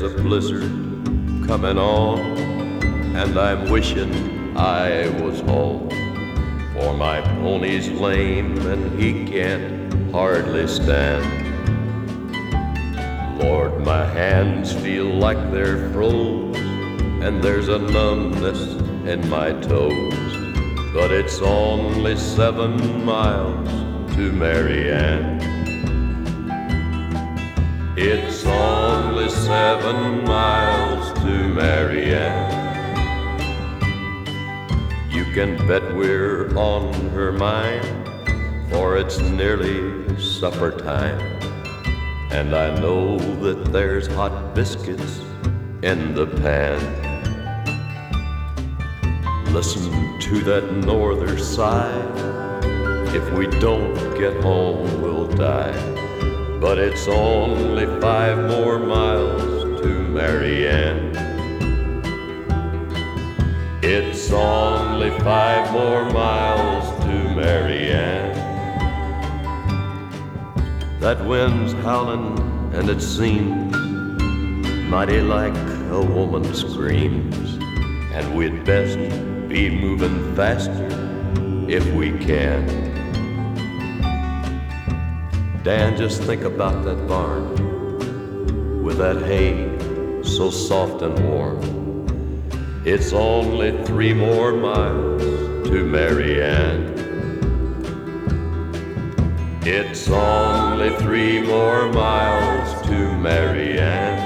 a blizzard coming on, and I'm wishing I was home. For my pony's lame and he can't hardly stand. Lord, my hands feel like they're froze, and there's a numbness in my toes. But it's only 7 miles to Marianne. It's only 7 miles to Marianne. You can bet we're on her mind, for it's nearly supper time. And I know that there's hot biscuits in the pan. Listen to that norther sigh. If we don't get home, we'll die. But it's only 5 more miles to Marianne. It's only 5 more miles to Marianne. That wind's howling and it seems mighty like a woman screams, and we'd best be moving faster if we can. Dan, just think about that barn with that hay so soft and warm. It's only 3 more miles to Marianne. It's only 3 more miles to Marianne.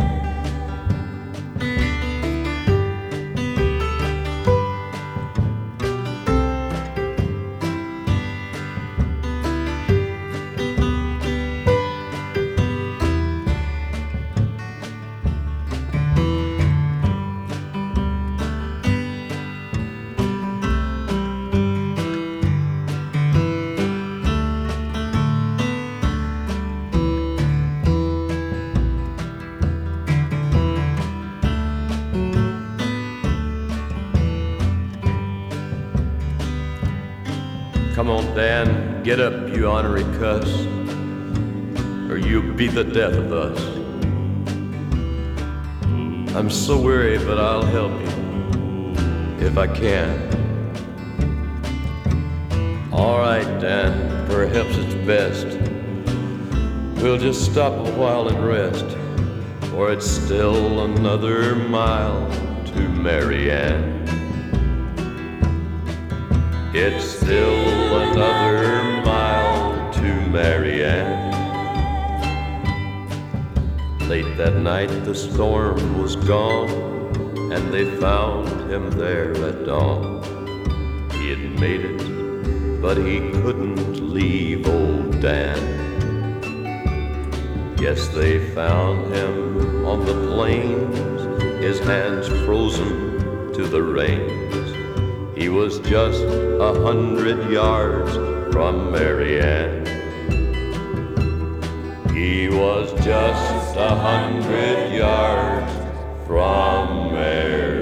Come on, Dan, get up, you ornery cuss, or you'll be the death of us. I'm so weary, but I'll help you if I can. All right, Dan, perhaps it's best we'll just stop a while and rest, for it's still another mile to Marianne. It's still another mile to Marianne. Late that night the storm was gone, and they found him there at dawn. He had made it, but he couldn't leave old Dan. Yes, they found him on the plains, his hands frozen to the reins. He was just 100 yards from Marianne. He was just 100 yards from Marianne.